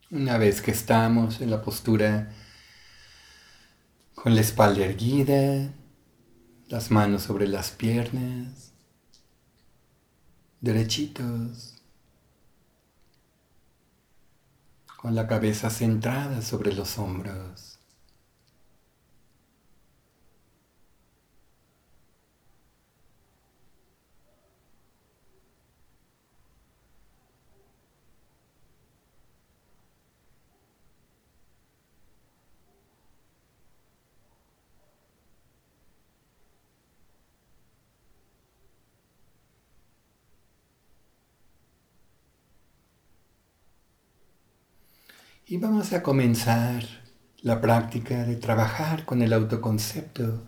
Una vez que estamos en la postura con la espalda erguida, las manos sobre las piernas, derechitos, con la cabeza centrada sobre los hombros. Y vamos a comenzar la práctica de trabajar con el autoconcepto,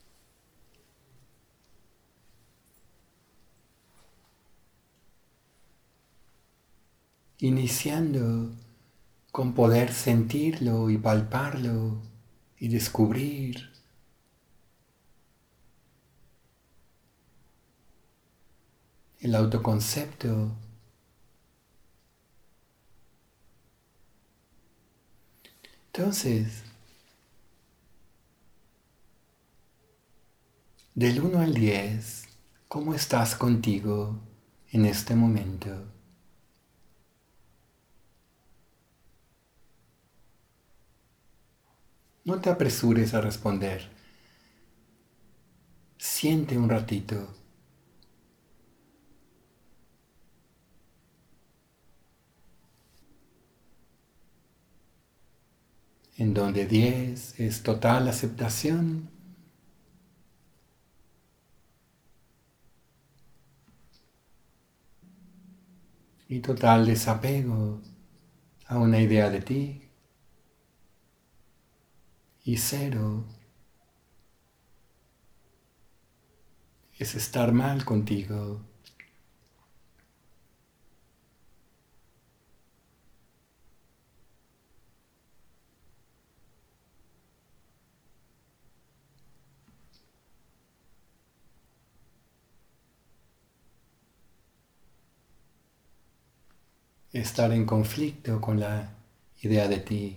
iniciando con poder sentirlo y palparlo y descubrir el autoconcepto. Entonces, del 1 al 10, ¿cómo estás contigo en este momento? No te apresures a responder. Siente un ratito, en donde 10 es total aceptación y total desapego a una idea de ti, y 0 es estar mal contigo. Estar en conflicto con la idea de ti.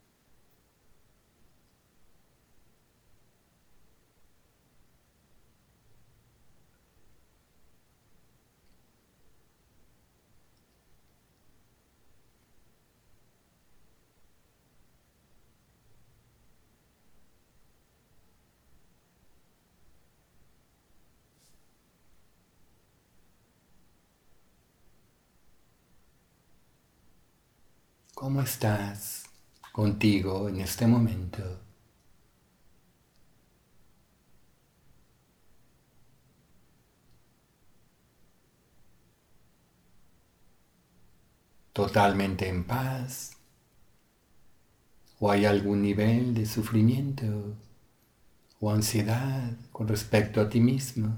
¿Cómo estás contigo en este momento? ¿Totalmente en paz? ¿O hay algún nivel de sufrimiento o ansiedad con respecto a ti mismo?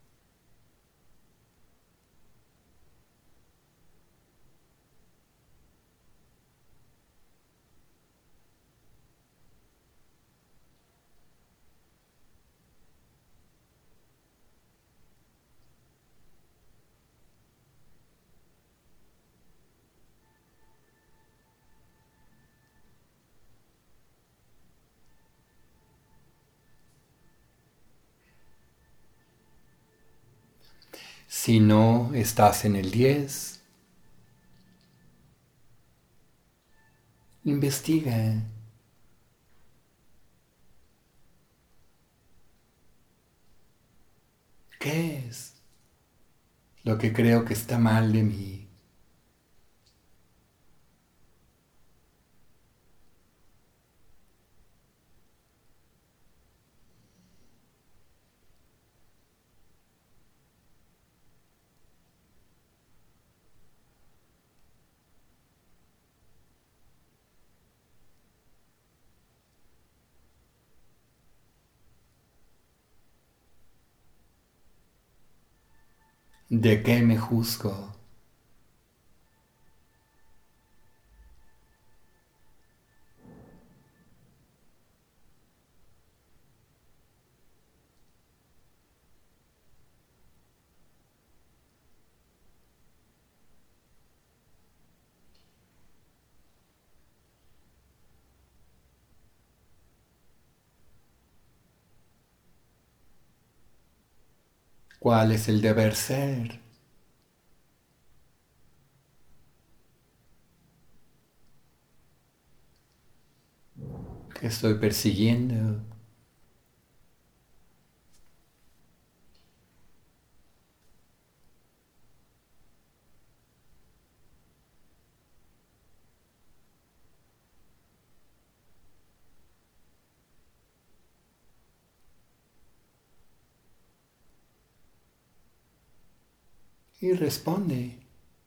Si no estás en el 10, investiga qué es lo que creo que está mal de mí. ¿De qué me juzgo? ¿Cuál es el deber ser? ¿Qué estoy persiguiendo? Y responde,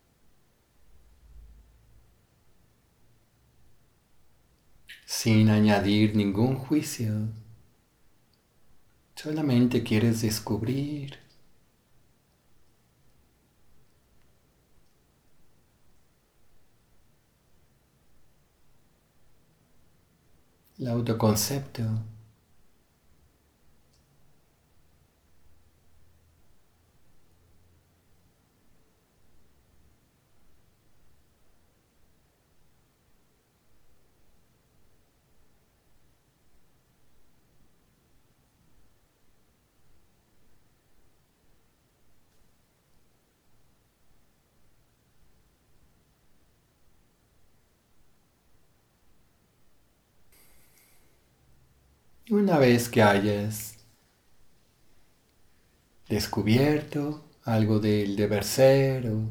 sin añadir ningún juicio. Solamente quieres descubrir el autoconcepto. Y una vez que hayas descubierto algo del deber ser o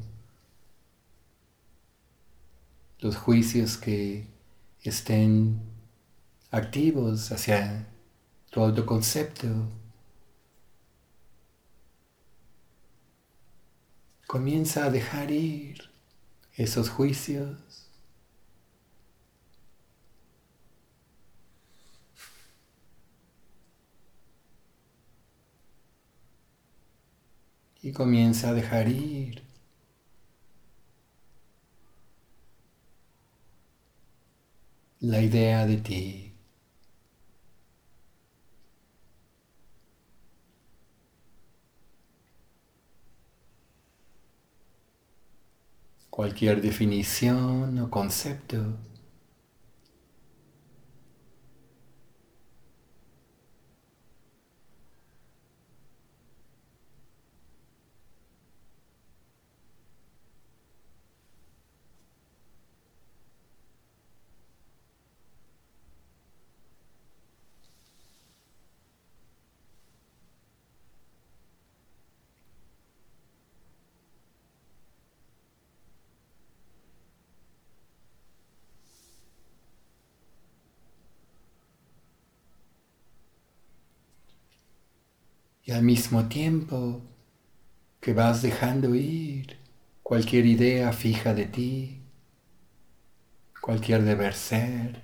los juicios que estén activos hacia tu autoconcepto, comienza a dejar ir esos juicios y comienza a dejar ir la idea de ti. Cualquier definición o concepto. Y al mismo tiempo que vas dejando ir cualquier idea fija de ti, cualquier deber ser,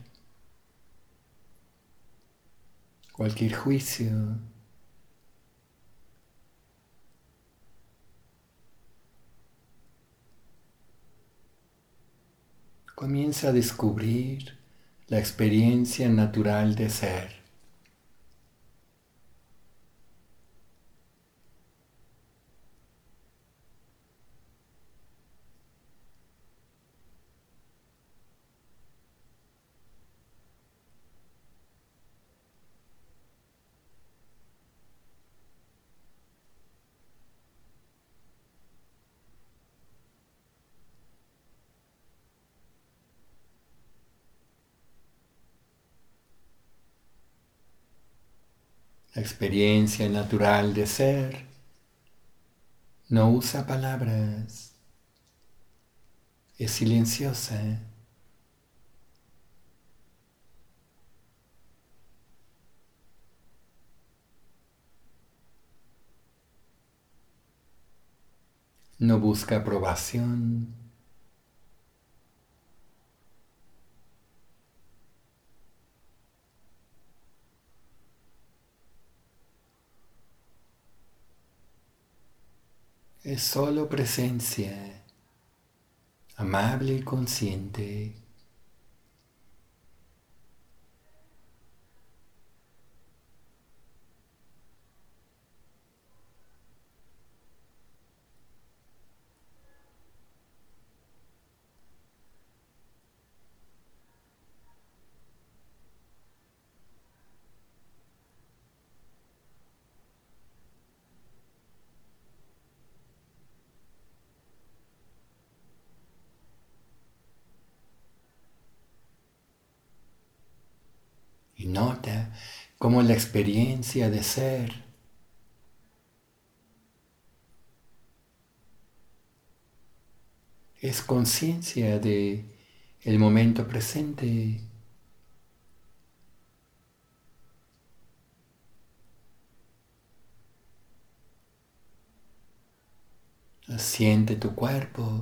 cualquier juicio, comienza a descubrir la experiencia natural de ser. La experiencia natural de ser no usa palabras, es silenciosa, no busca aprobación, es solo presencia, amable y consciente. Y nota cómo la experiencia de ser es conciencia de el momento presente. Siente tu cuerpo.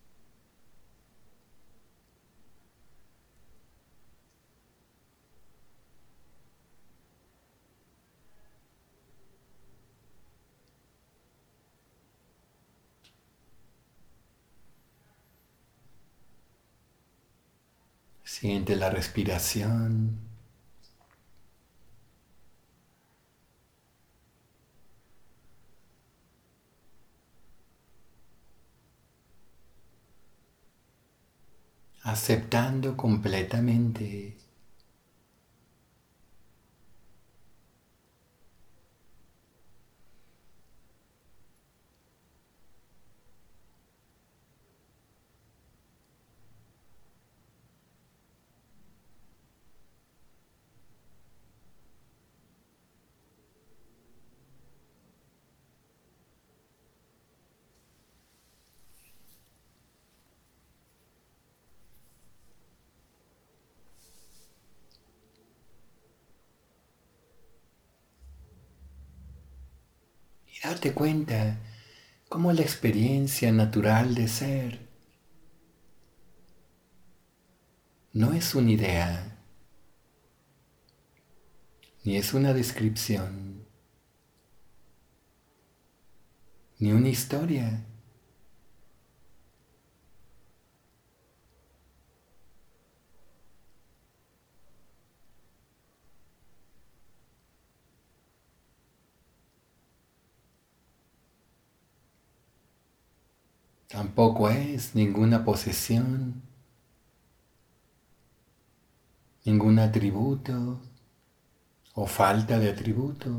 Siente la respiración. Aceptando completamente. Y date cuenta cómo la experiencia natural de ser no es una idea, ni es una descripción, ni una historia. Tampoco es ninguna posesión, ningún atributo o falta de atributo.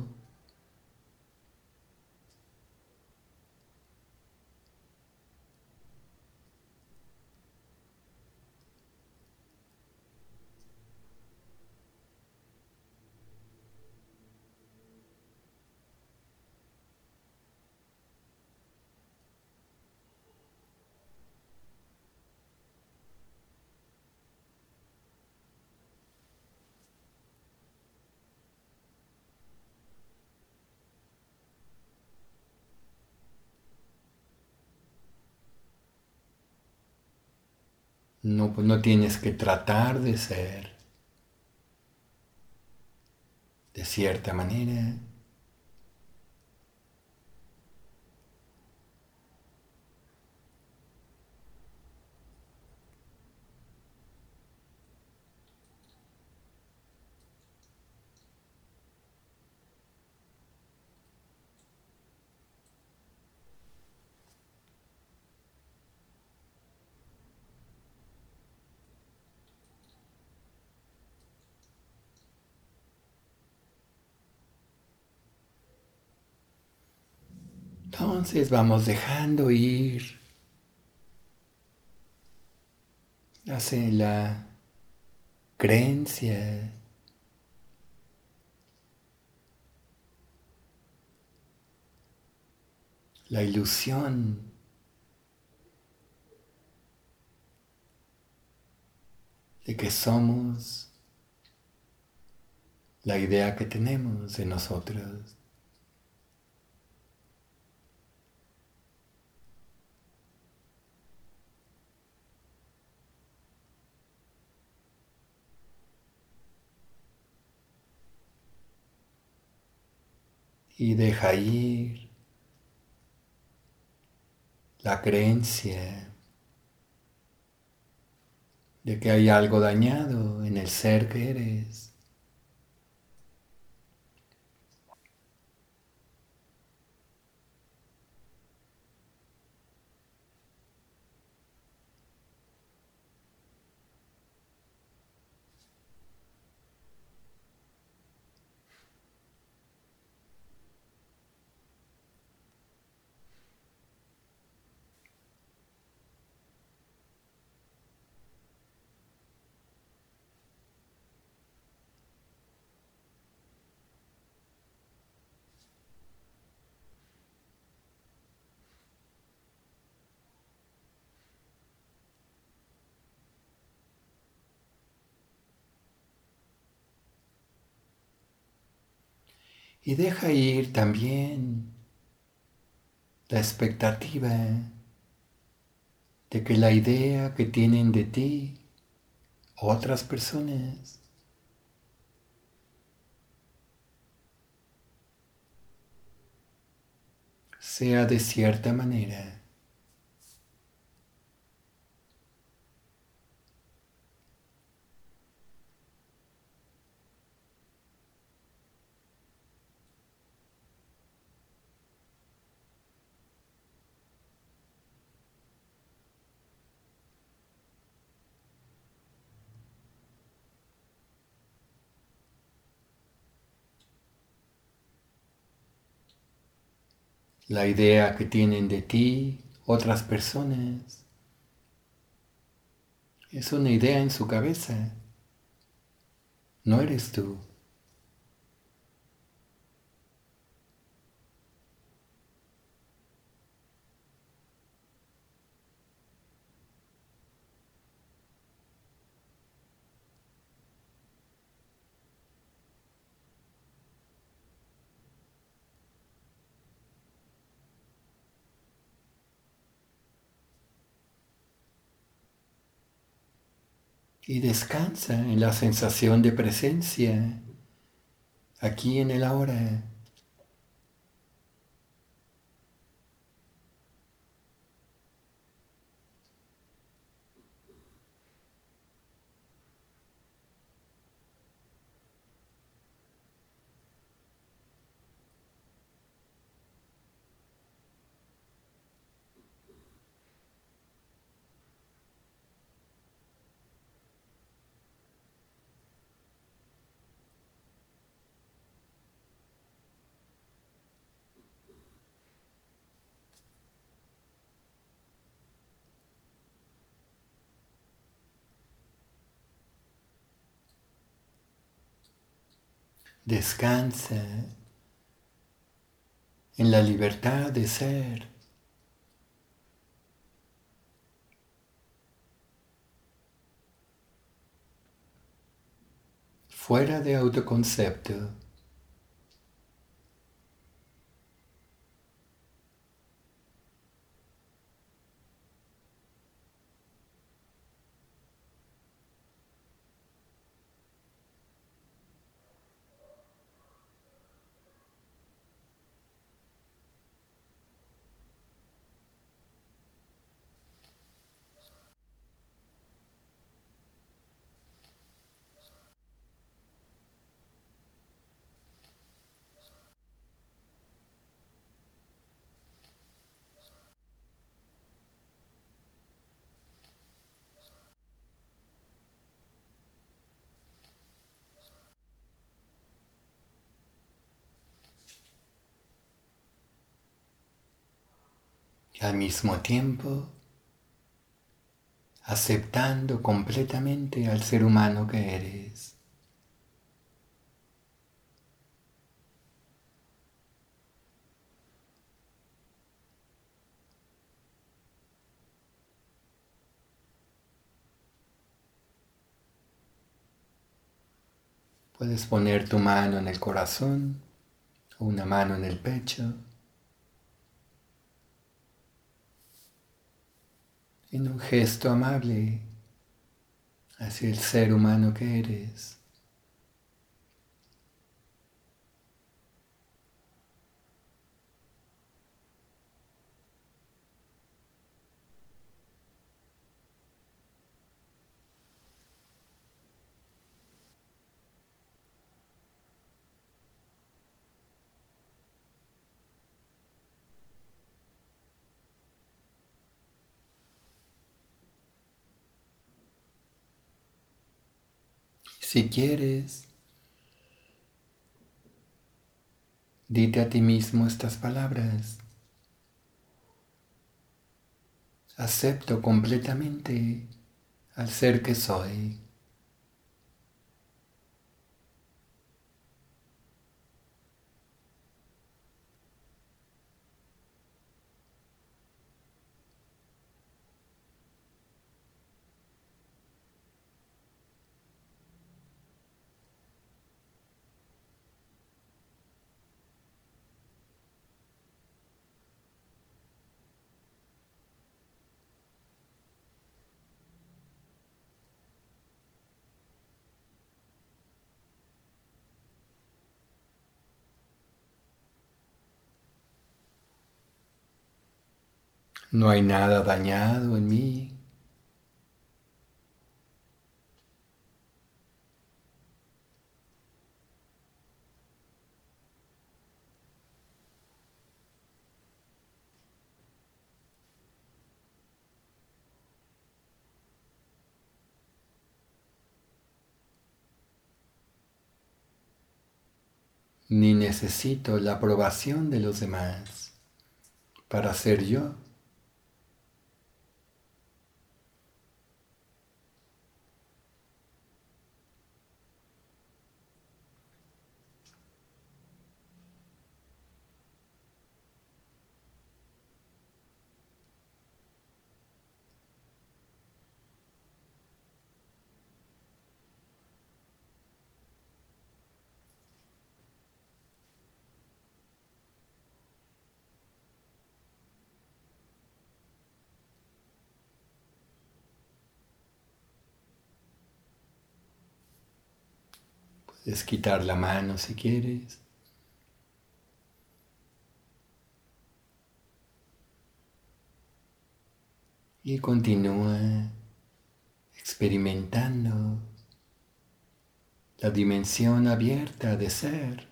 No, pues no tienes que tratar de ser de cierta manera. Entonces vamos dejando ir hacia la creencia, la ilusión de que somos la idea que tenemos de nosotros. Y deja ir la creencia de que hay algo dañado en el ser que eres. Y deja ir también la expectativa de que la idea que tienen de ti otras personas sea de cierta manera. La idea que tienen de ti otras personas es una idea en su cabeza, no eres tú. Y descansa en la sensación de presencia, aquí en el ahora. Descansa en la libertad de ser, fuera de autoconcepto. Y al mismo tiempo aceptando completamente al ser humano que eres. Puedes poner tu mano en el corazón o una mano en el pecho, en un gesto amable hacia el ser humano que eres. Si quieres, dite a ti mismo estas palabras. Acepto completamente al ser que soy. No hay nada dañado en mí. Ni necesito la aprobación de los demás para ser yo. Puedes quitar la mano si quieres y continúa experimentando la dimensión abierta de ser.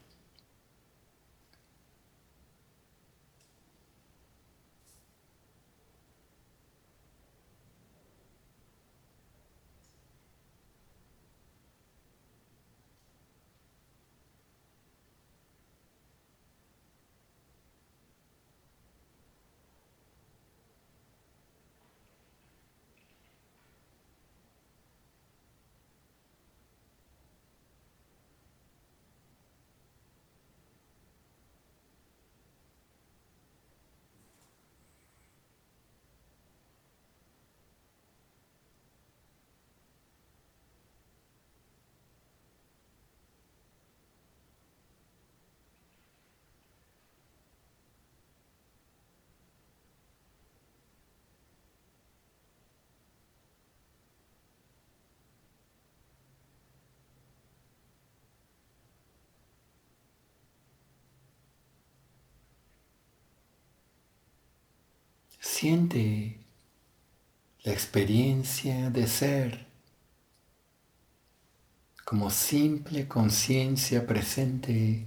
Siente la experiencia de ser como simple conciencia presente.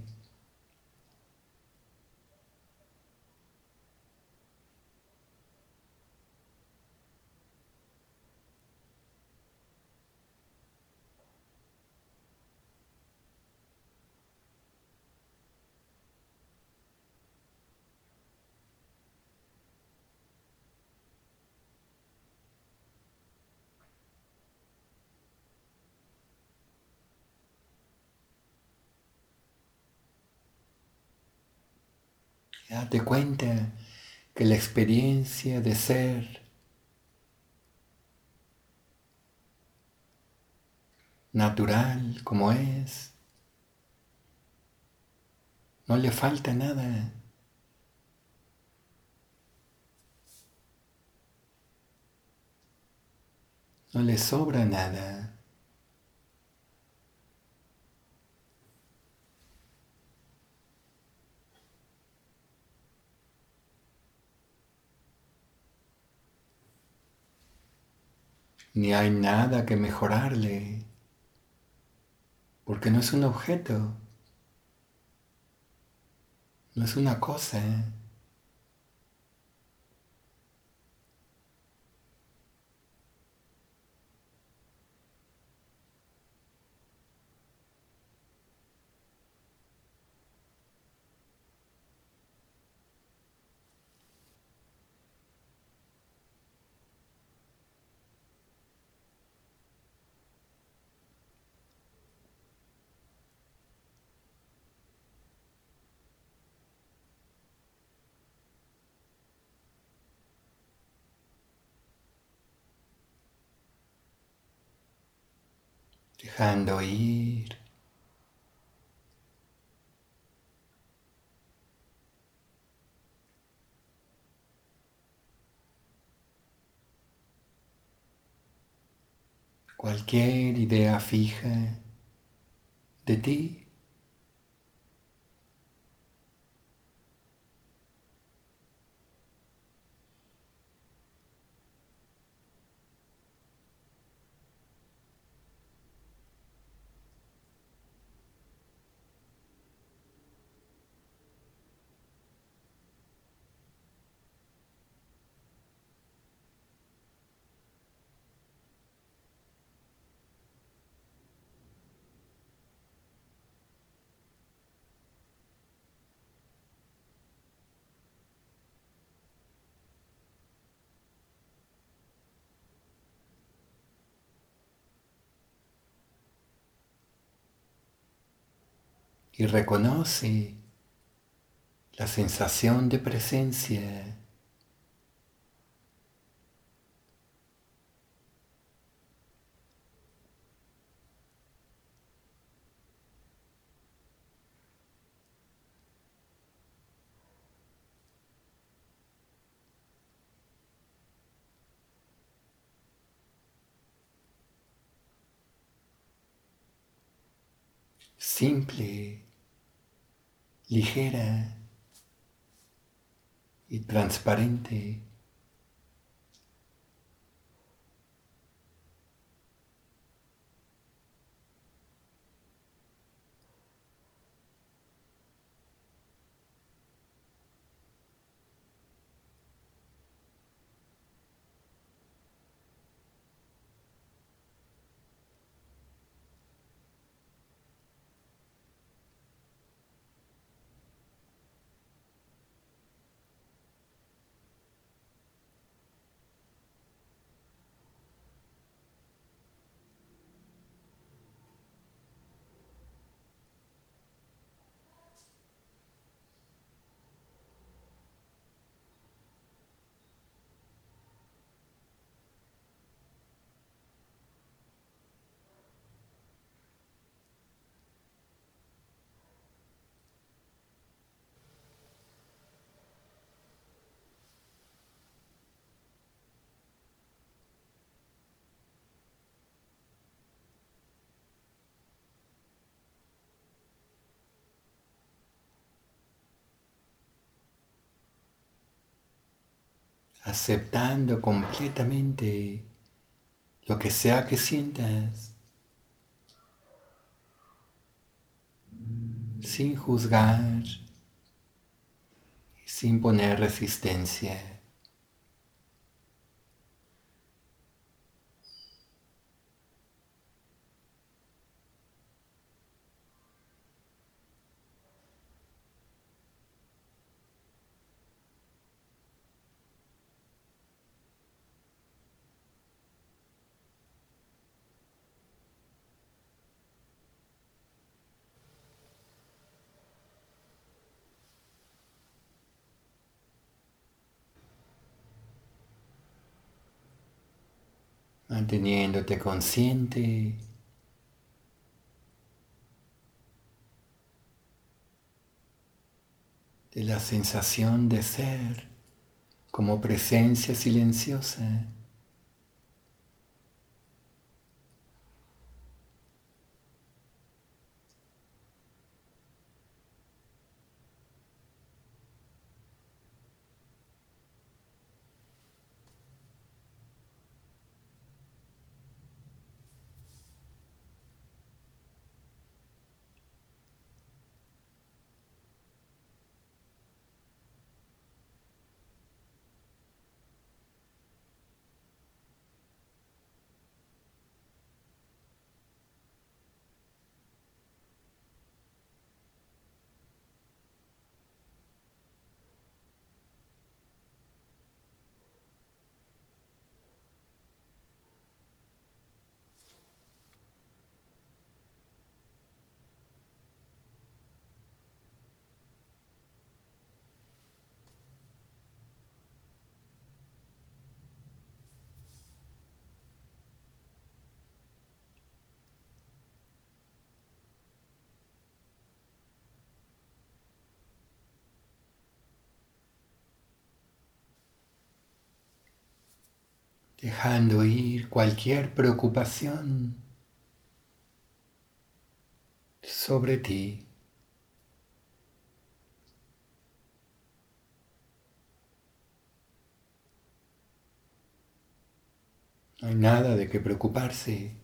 Date cuenta que la experiencia de ser natural como es, no le falta nada, no le sobra nada. Ni hay nada que mejorarle, porque no es un objeto, no es una cosa. Dejando ir cualquier idea fija de ti. y reconoce la sensación de presencia. Simple, ligera y transparente. Aceptando completamente lo que sea que sientas, sin juzgar y sin poner resistencia. Manteniéndote consciente de la sensación de ser como presencia silenciosa. Dejando ir cualquier preocupación sobre ti. No hay nada de qué preocuparse.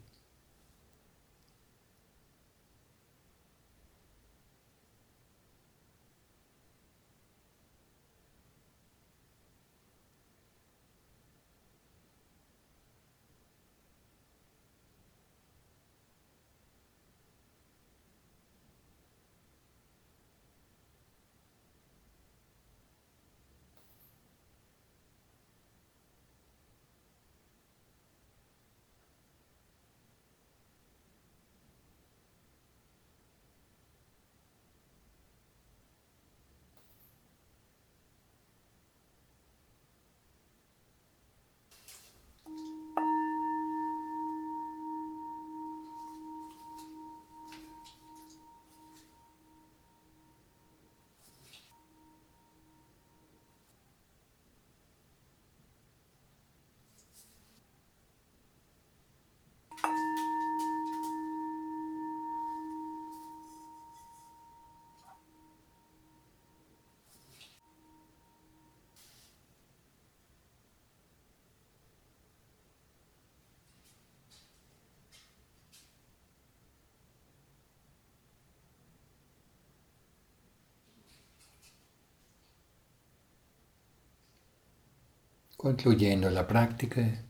concluyendo la práctica.